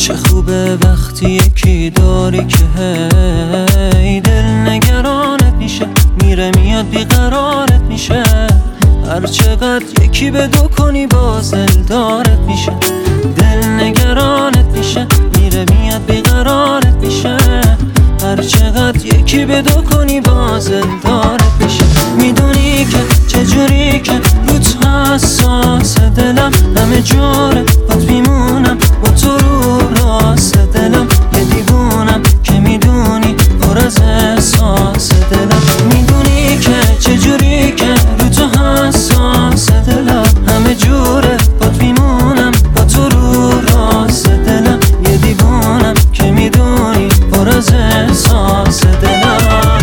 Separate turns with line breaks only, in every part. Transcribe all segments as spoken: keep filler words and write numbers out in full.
چه خوبه وقتی یکی داری که هی دل نگرانت میشه، میره میاد بیقرارت میشه. هر چقدر یکی به دو کنی باز دلدارت میشه، دل نگرانت میشه، میره میاد بیقرارت میشه. هر چقدر یکی به دو کنی باز دلدارت میشه. میدونی که چجوری که روت حساس دلم، همه جوره بات میمونم با تو رو راست دلم. یه دیوونم که میدونی پر از احساس دلم. میدونی که چجوری که روت حساس دلم، همه جوره بات میمونم با تو رو راست دلم. یه دیوونم که میدونی پر از احساس دلم.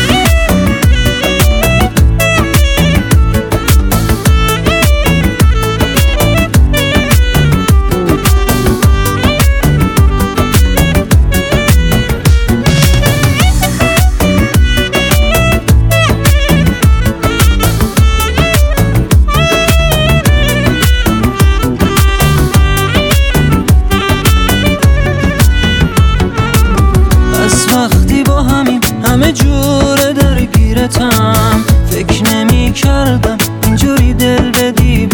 وقتی با همین همه جوره درگیرتم، فکر نمی کردم اینجوری دل بدی